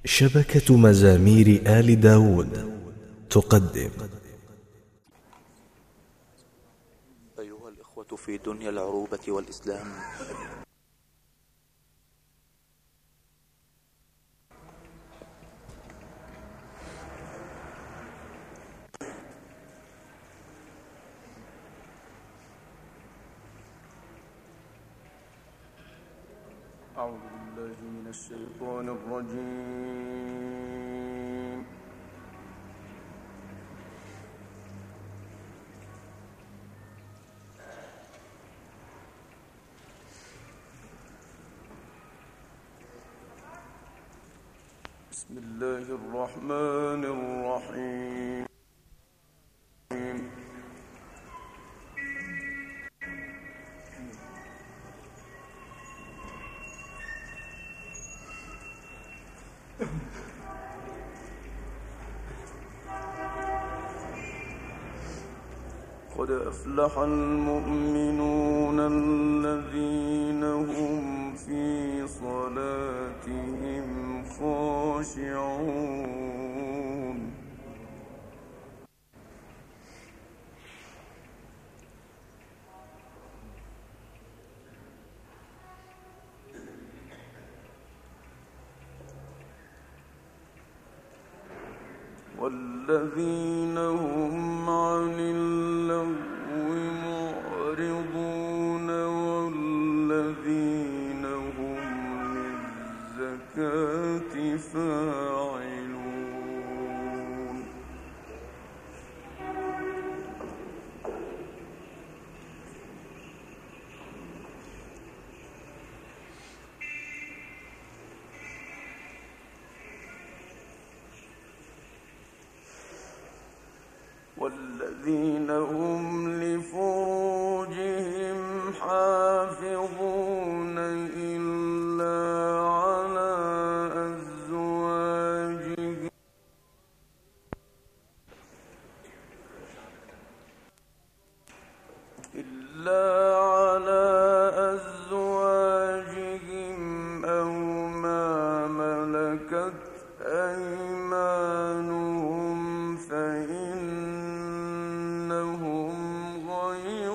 شبكة مزامير آل داود تقدم. أيها الإخوة في دنيا العروبة والإسلام، أعوذ بالله من الشيطان الرجيم. بسم الله الرحمن الرحيم. قد أفلح المؤمنون الذين هم في صلاتهم خاشعون. والذين هم عن اللغو معرضون والذين هم للزكاة فاعلون. والذين هم لفروجهم حافظون إلا على أزواجهم أو ما ملكت أيمانهم فإنهم غير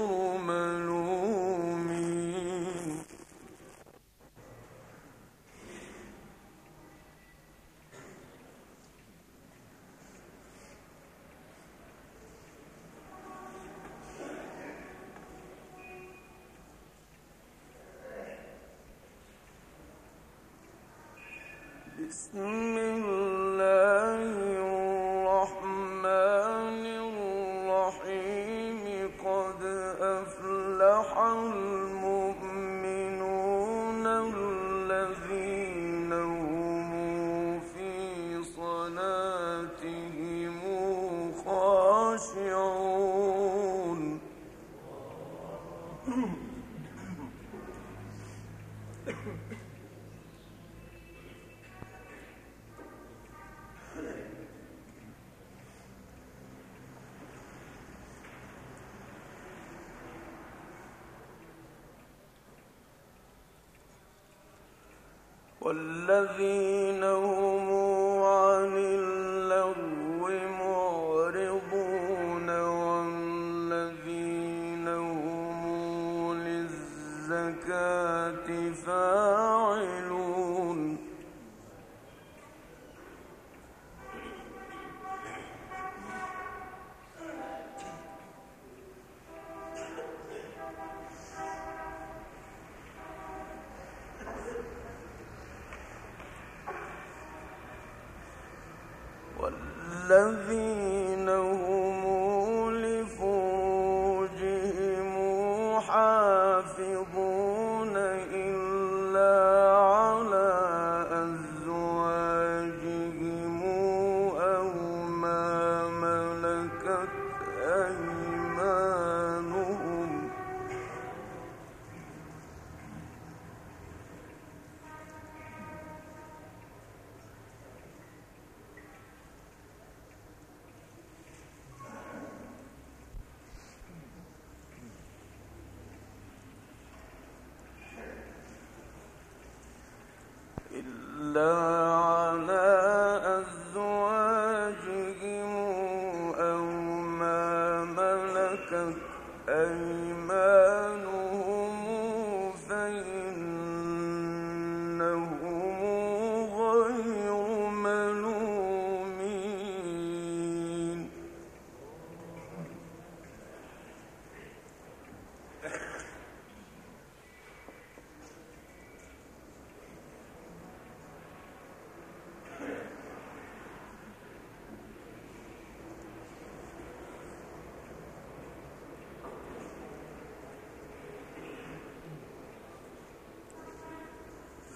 ملومين. بسم الله الرحمن الرحيم. قد أفلح المؤمنون الذين هم في صلاتهم خاشعون. والذين هم عن اللغو معرضون والذين هم للزكاة فاعلون. والذين هم لفروجهم حافظون إلا على أزواجهم أو ما ملكت أيمانهم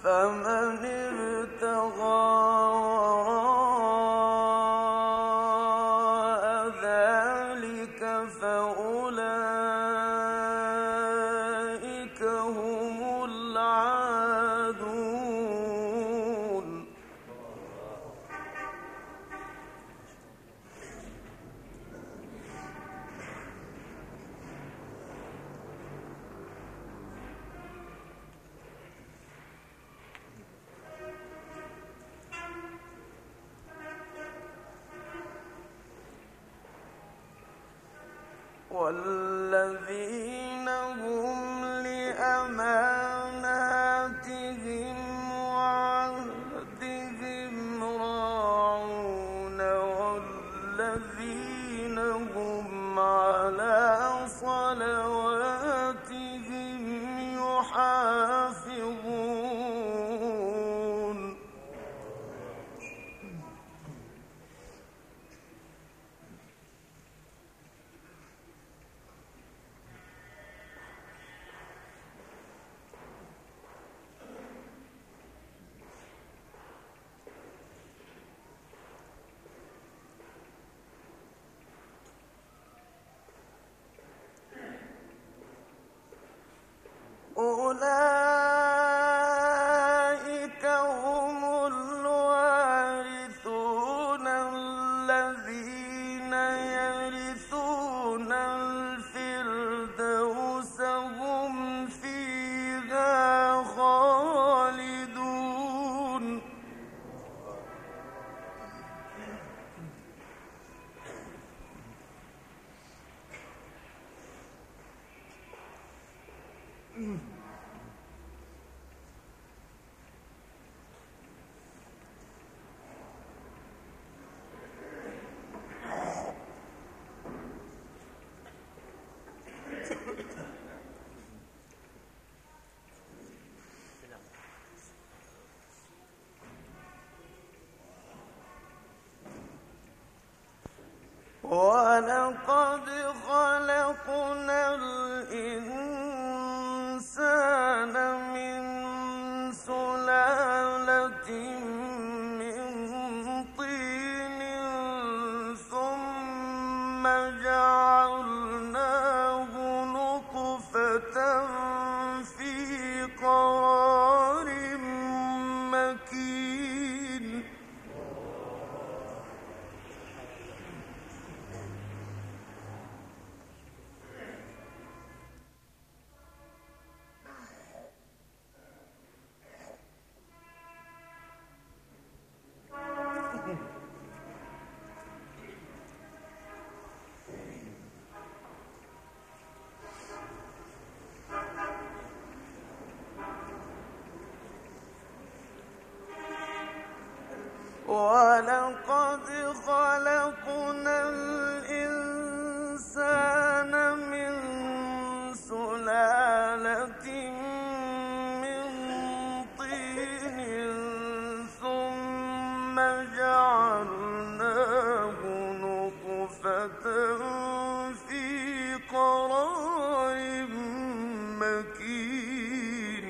فمن ابتغى وراء ذلك فأولئك هم العادون والذين هم لأماناتهم وعهدهم راعون والذين هم على صلواتهم يحافظون أولئك هم الوارثون الذين يرثون الفردوس هم فيها خالدون ولقد خلقنا الإنسان من سلالة من طين ثم جعلناه نطفة في قرار مكين ولقد خلقنا الإنسان من سلالة من طين ثم جعلناه نطفة في قرار مكين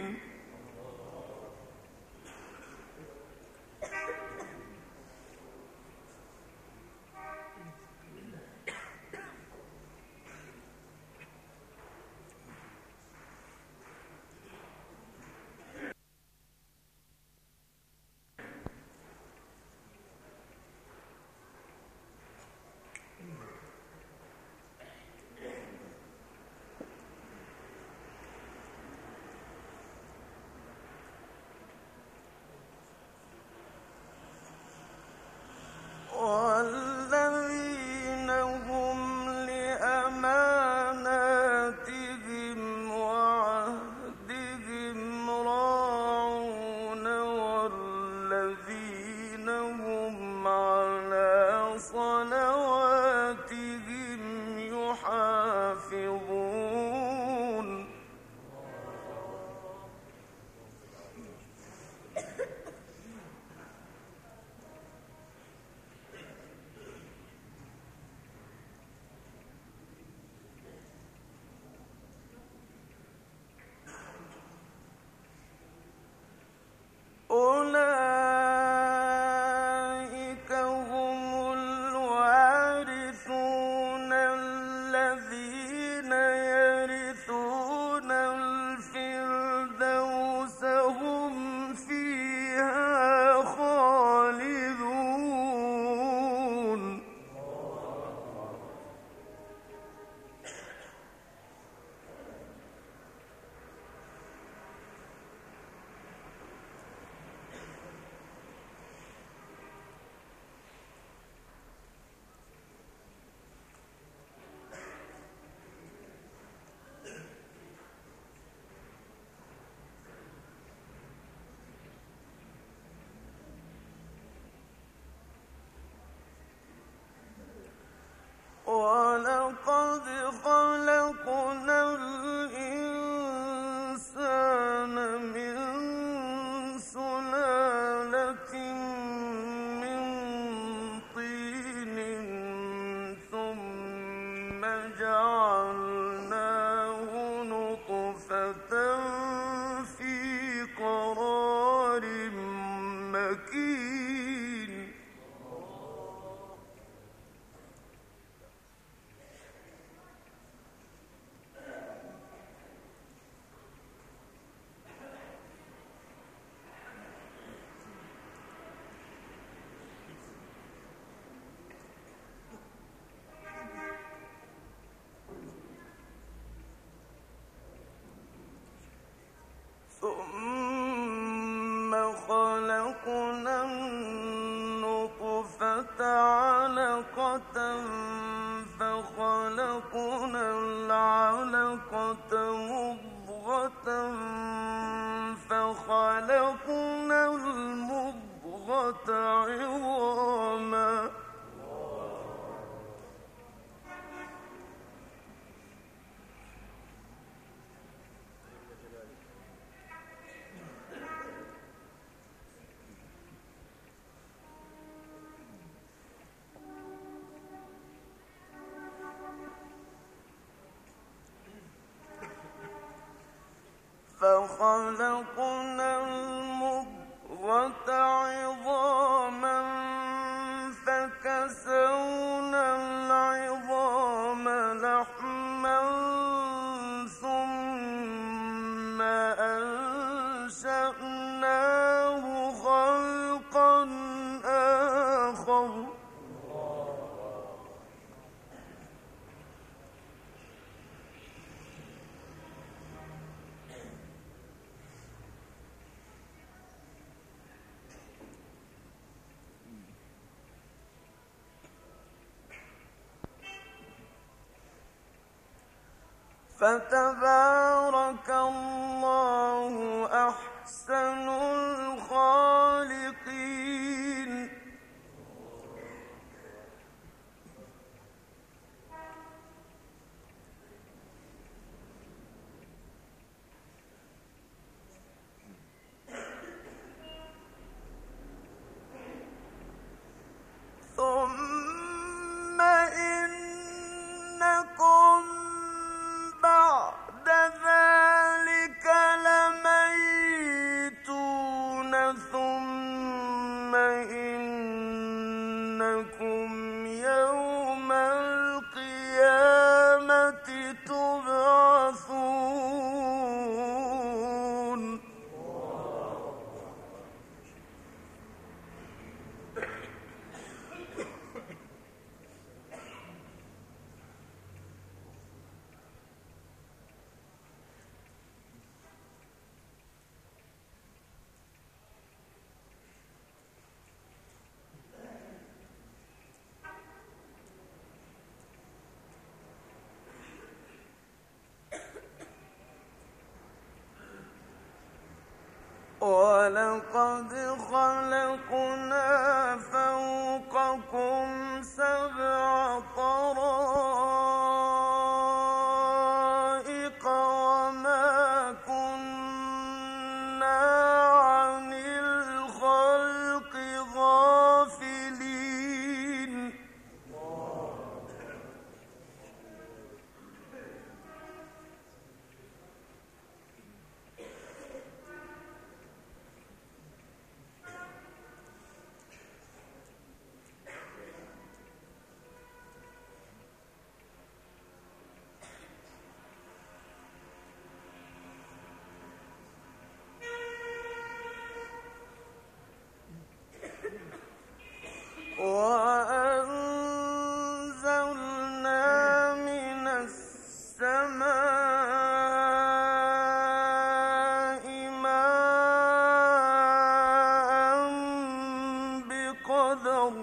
والذين هم لأماناتهم وعهدهم راعون والذين هم على صلواتهم يحافظون فجعلناه نطفة في قرار مكين. ثم خلقنا النطفة علقة فخلقنا العلقة مضغة فخلقنا المضغة عظاما فخلقنا المضغة عظاما فكسونا العظام لحما ثم أنشأناه خلقا آخر. فتبارك الله أحسن الخالقين. ثم إنكم بعد ذلك لميتون ثم إنكم يوم القيامة تبعثون. ولقد خلقنا فوقكم سبع طرائق وما كنا عن الخلق غافلين. وأنزلنا من السماء ماء بقدر.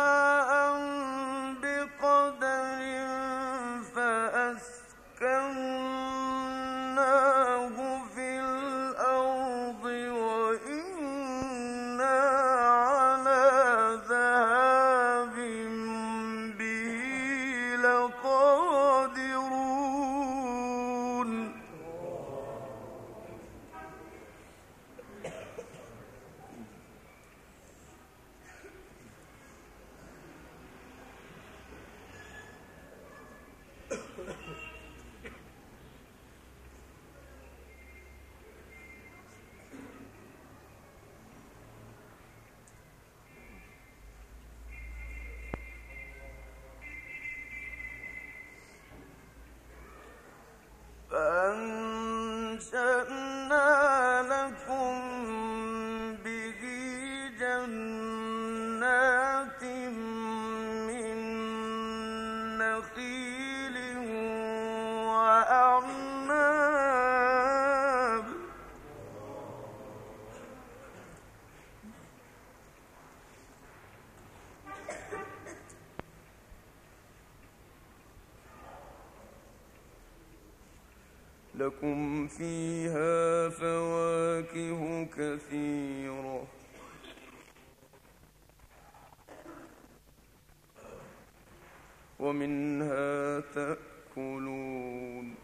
ماء بقدر فأسكن لكم فيها فواكه كثيرة ومنها تأكلون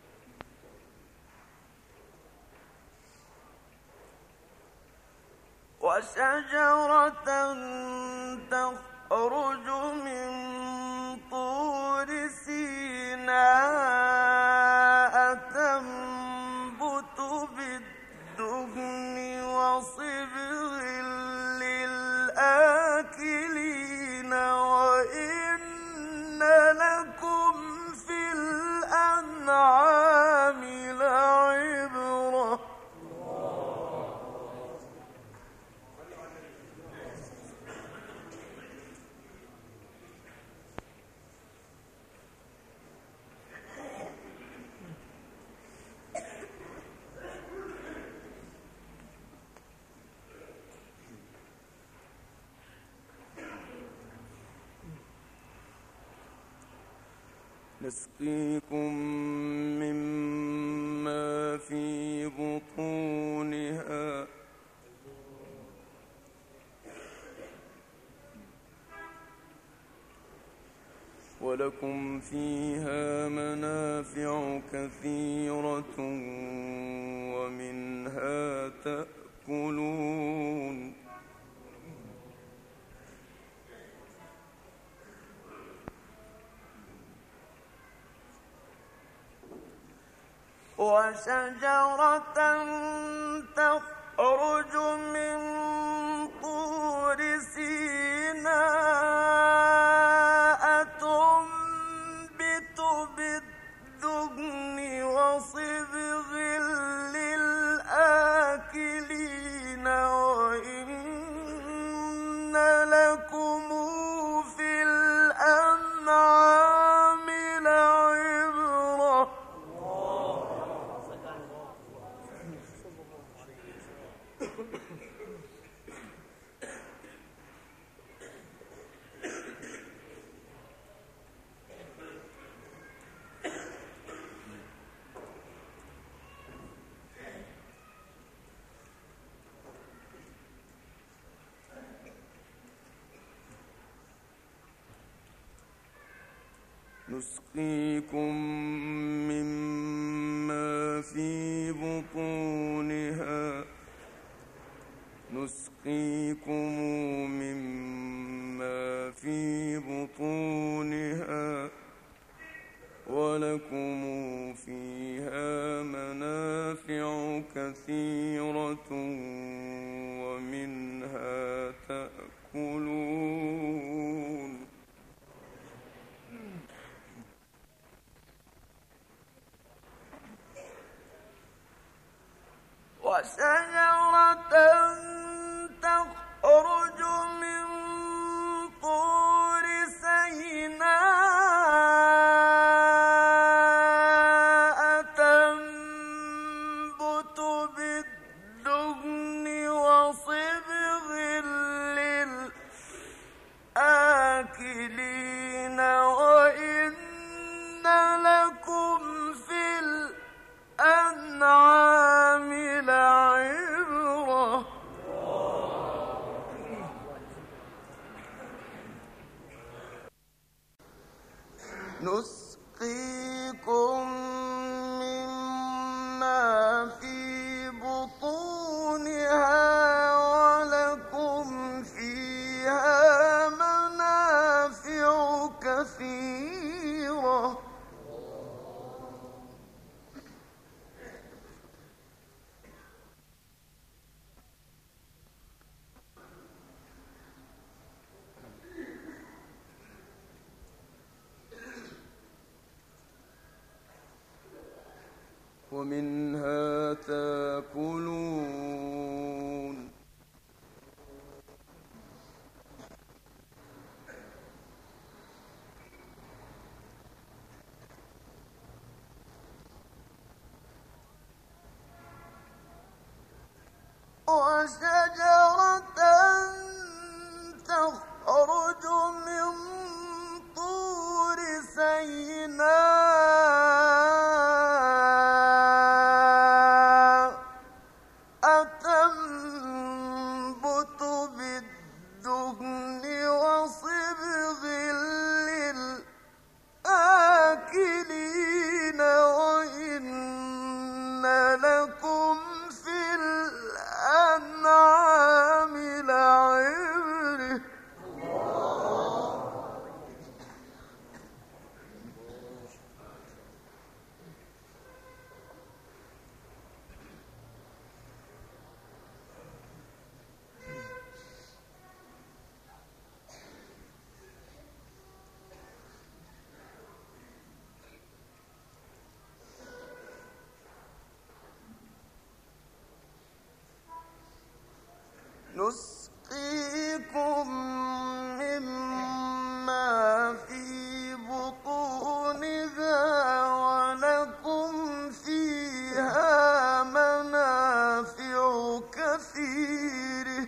وشجرة تخرج من طور سيناء تنبت بالدهن وصبغ للآكلين وإن لكم في الأنعام لعبرة نسقيكم مما في بطونها ولكم فيها منافع كثيرة ومنها تأكلون وشجرة تخرج من طور سيناء تنبت بالدهن وصبغ للآكلين وإن لكم في الأنعام لعبرة نسقيكم مما في بطونها ولكم فيها منافع كثيرة ومنها تأكلون وشجرة تخرج من طور سيناء تنبت بالدهن وصبغ للآكلين وإن لكم في الأنعام لعبرة نسقيكم مما في بطونها ولكم فيها منافع كثيرة ومنها تأكلون وشجرة تخرج من طور سيناء لكم في الأنعام لعبرة. نسقيكم مما في بطونها ولكم فيها منافع كثيرة.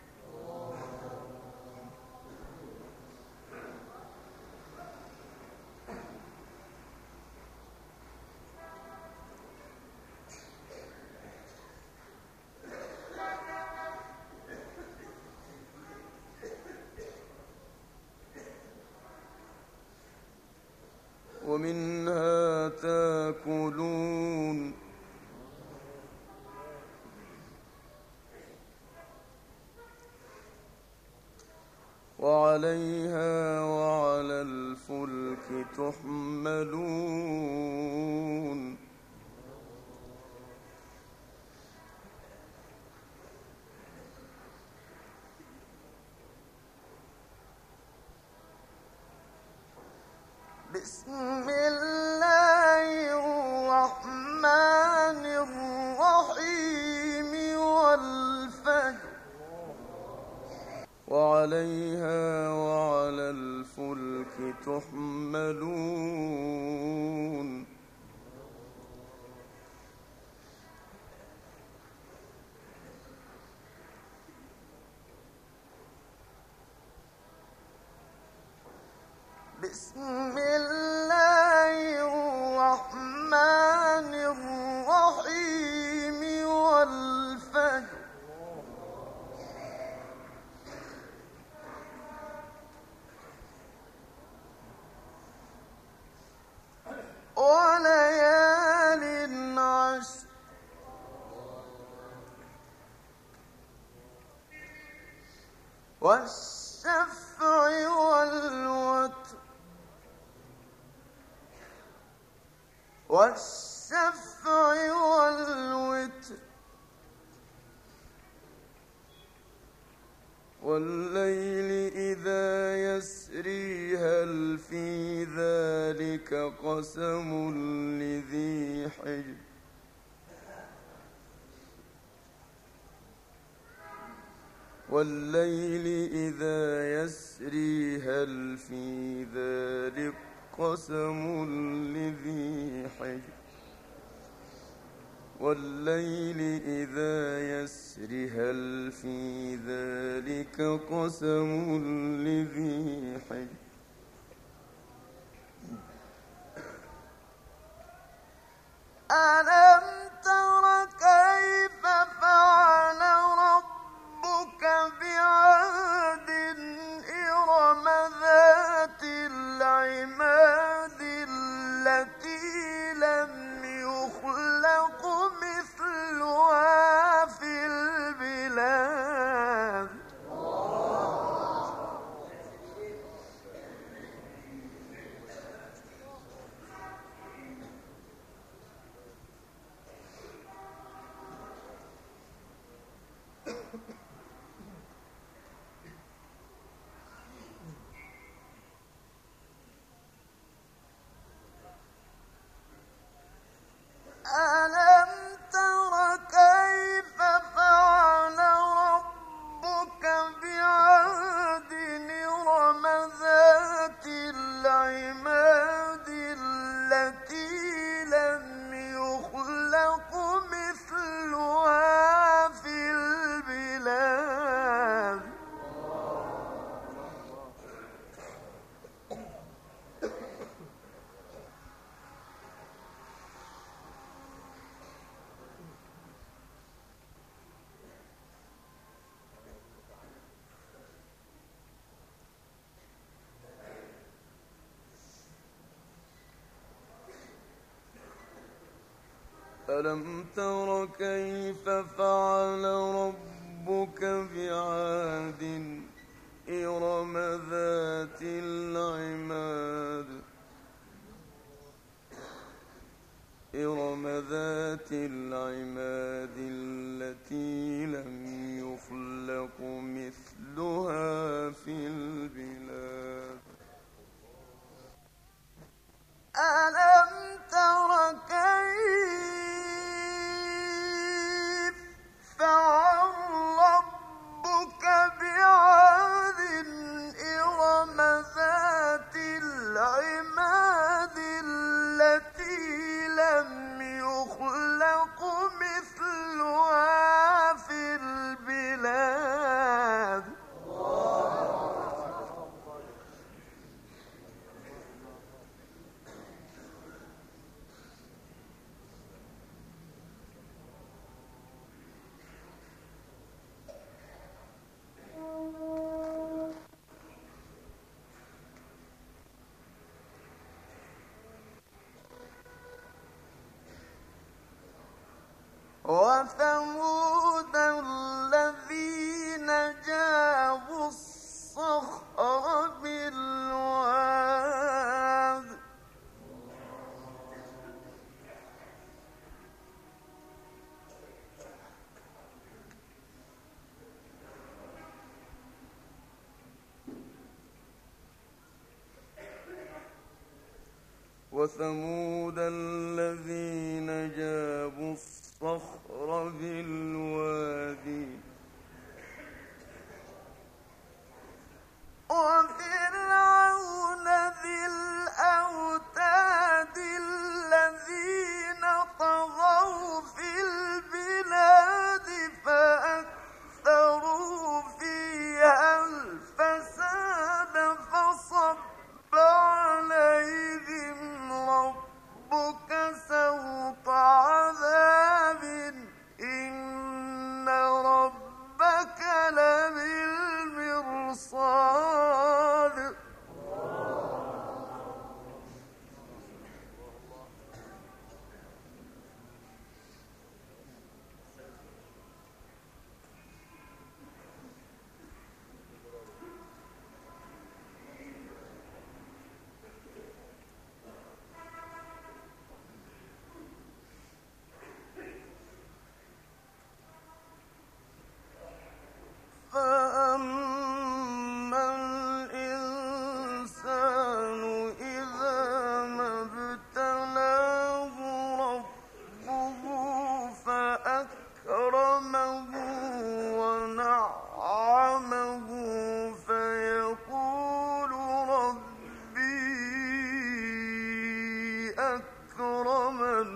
ومنها تاكلون وعليها وعلى الفلك تحملون. بسم الله الرحمن الرحيم والفجر وعليها وعلى الفلك تحملون. بسم الله الرحمن الرحيم والفجر وليال عشر والشفع والوتر والشفع والوتر والليل إذا يسري هل في ذلك قسم لذي حجر. والليل إذا يسري هل في ذلك قسم لذي حجر. والليل إذا يسري هل في ذلك قسم لذي حجر. ألم تر كيف فعل ربك بعاد إرم ذات العماد التي لم يخلق مثلها في البلاد. ألم تر كيف فعل ربك بعاد إرم ذات العماد التي لم يخلق مثلها في البلاد ألم تر كيف فعل ربك بعاد إرم ذات العماد التي لم يخلق مثلها في البلاد وثمود الذين جابوا الصخر بالواد وثمود الذين جابوا الصخر بالوادي وفرعون ذي الأوتاد الذين طغوا في البلاد فأكثروا فيها الفساد فصب عليهم ربك سوط عذاب إن ربك لبالمرصاد فأما الإنسان إذا ما ابتلاه ربه فأكرمه ونعمه فيقول ربي أكرمن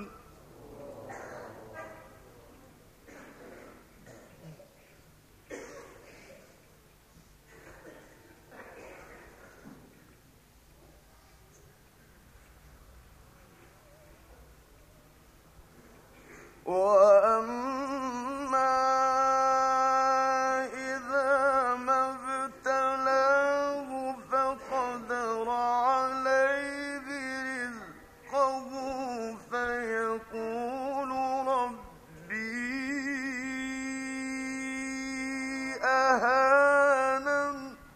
وأما إذا ما ابتلاه فقدر عليه رزقه فيقول ربي أهانن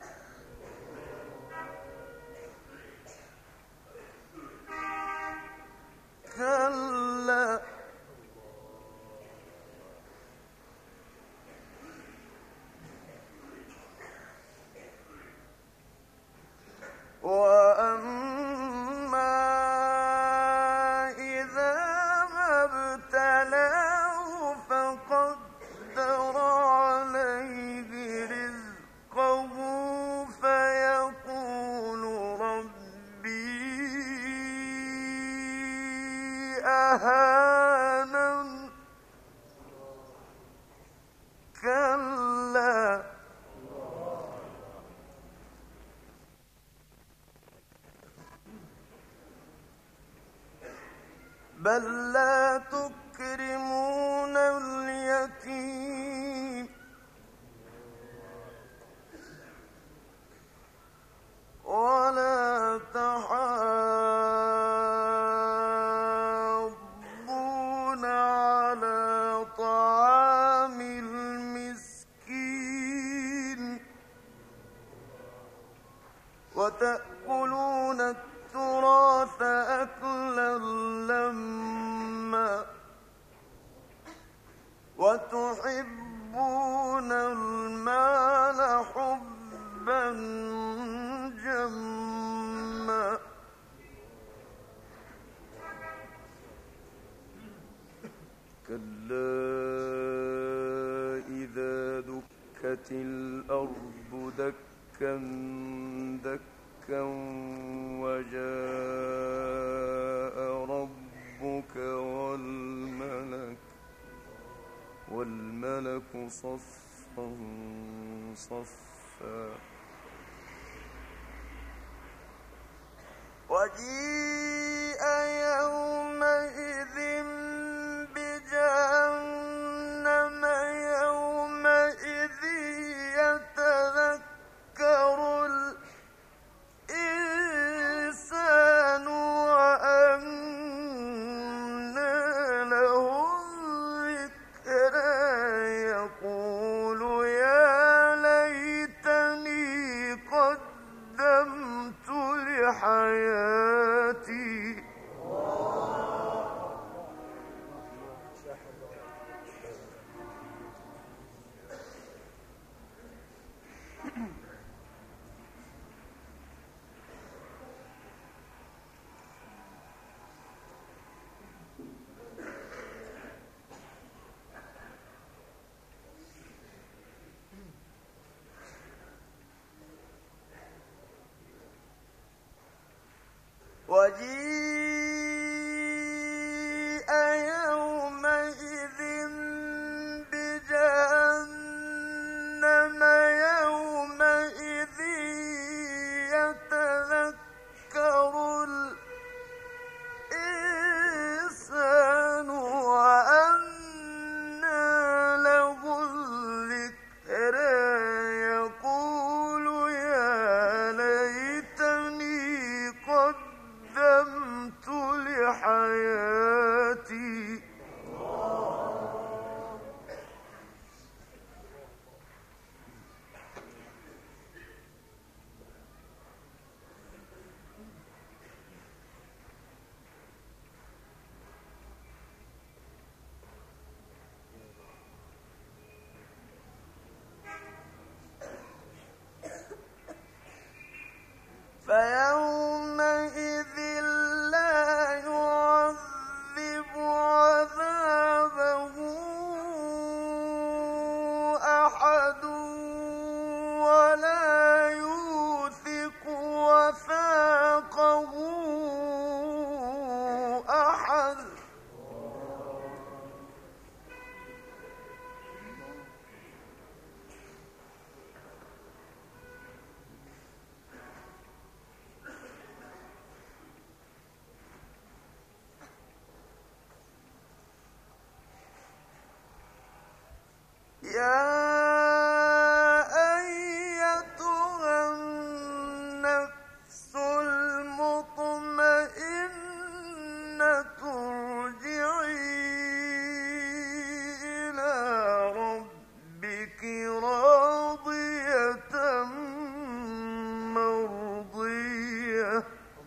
كلا وأما إذا ما ابتلاه فقدر عليه رزقه فيقول ربي أهانن كلا بل لا تكرمون اليتيم ولا تحاضون وتأكلون التراث أكلا لما وتحبون المال حبا جما كلا إذا دكت الأرض دكا دكا وجاء ربك والملك صفا صفا وجيء يومئذ بجهنم يومئذ يتذكر الإنسان وأنى له الذكرى يقول يا ليتني قدمت لحياتي وجيء يومئذ بجهنم يومئذ يتذكر الإنسان وأنى له الذكرى يقول يا ليتني قدمت لحياتي فيومئذ لا يعذب عذابه أحد ولا يوثق وثاقه أحد يا أيتها النفس المطمئنة ارجعي إلى ربك راضية مرضية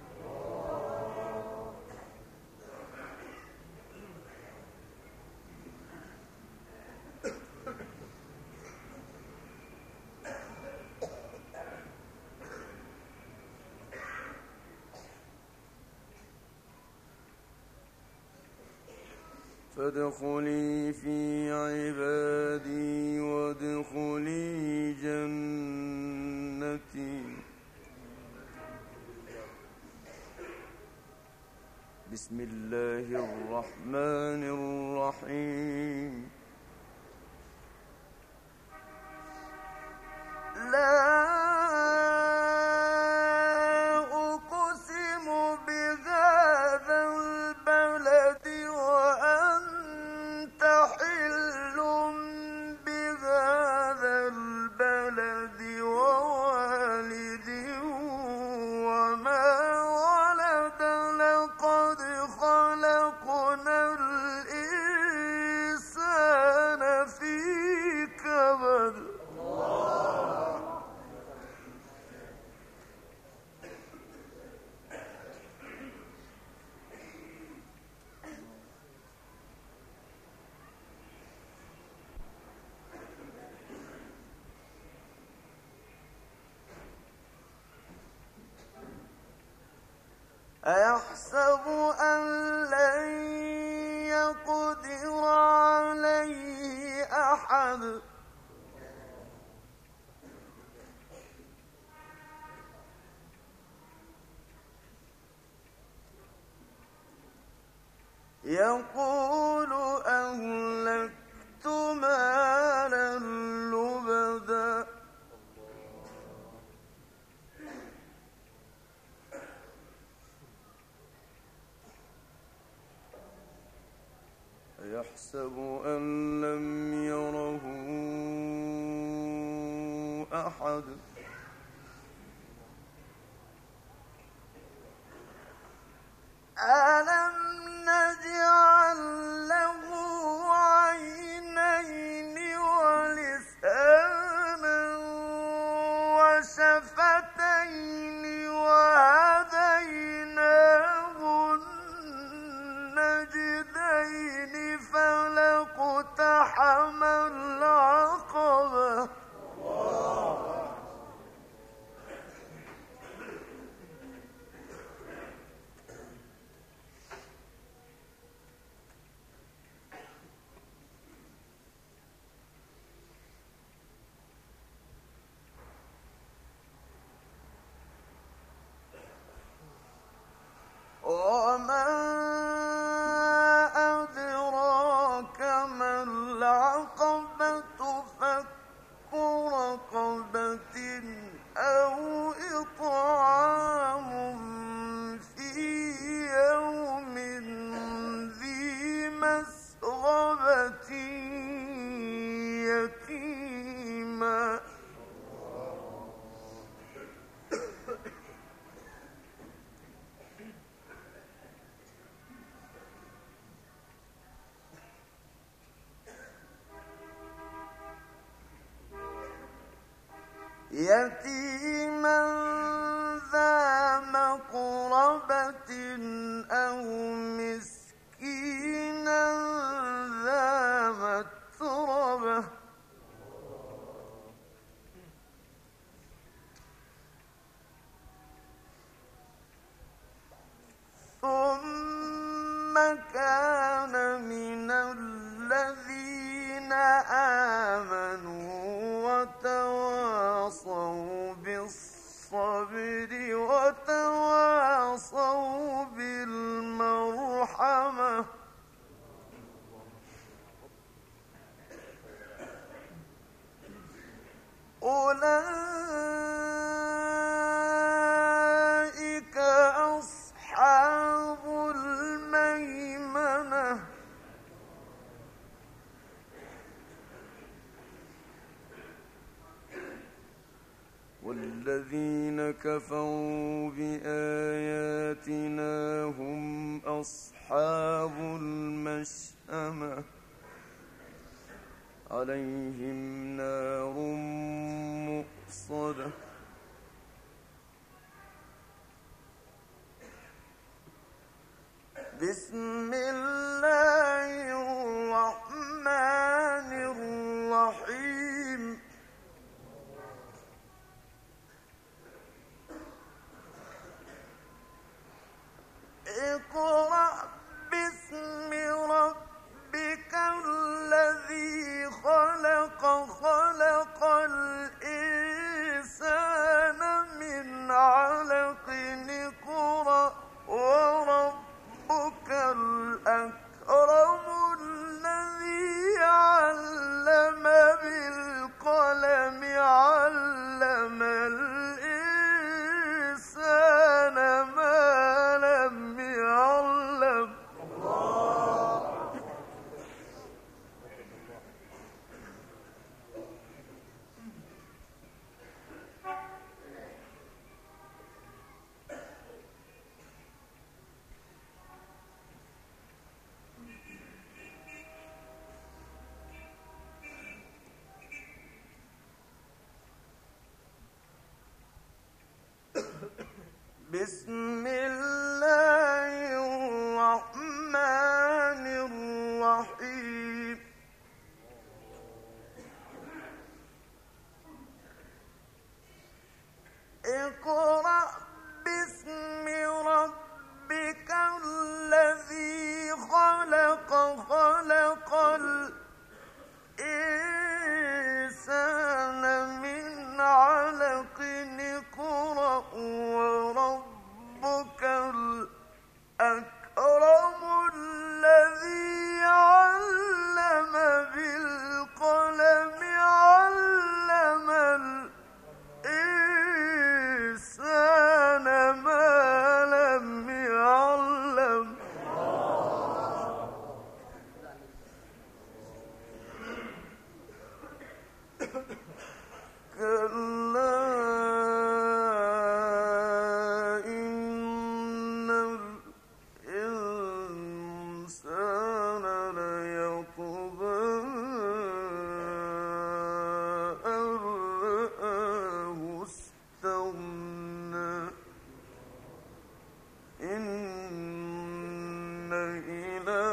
فادخلي في عبادي وادخلي جنتي بسم الله الرحمن الرحيم لا أقسم بهذا البلد وأنت حل بهذا البلد ووالد وما ولد لقد خلقنا الإنسان أيحسب أن لن يقدر عليه أحد يقول أهلكت مالا لبدا يحسب أن لم يره أحد ألم نجعل له عينين ولسانا وشفتين وهديناه النجدين فلاقتحم العقبة وما أدراك ما العقبة فك رقبة أو إطعام في يوم ذي مسغبة يتيما يتيما ذا مقربة أو مسكينا ذا متربة ثم كان من الذين آمنوا وتواصوا بالصبر وتواصوا بالمرحمة أولئك أصحاب الميمنة والذين كفروا بآياتنا هم أصحاب المشأمة عليهم نار مؤصدة بسم الله الرحمن الرحيم اقرأ باسم ربك الذي خلق خلق الإنسان من علق اقرأ وربك الأكرم الذي علم بالقلم علم الإنسان ما لم يعلم بسم الله الرحمن الرحيم اقرأ باسم ربك إلى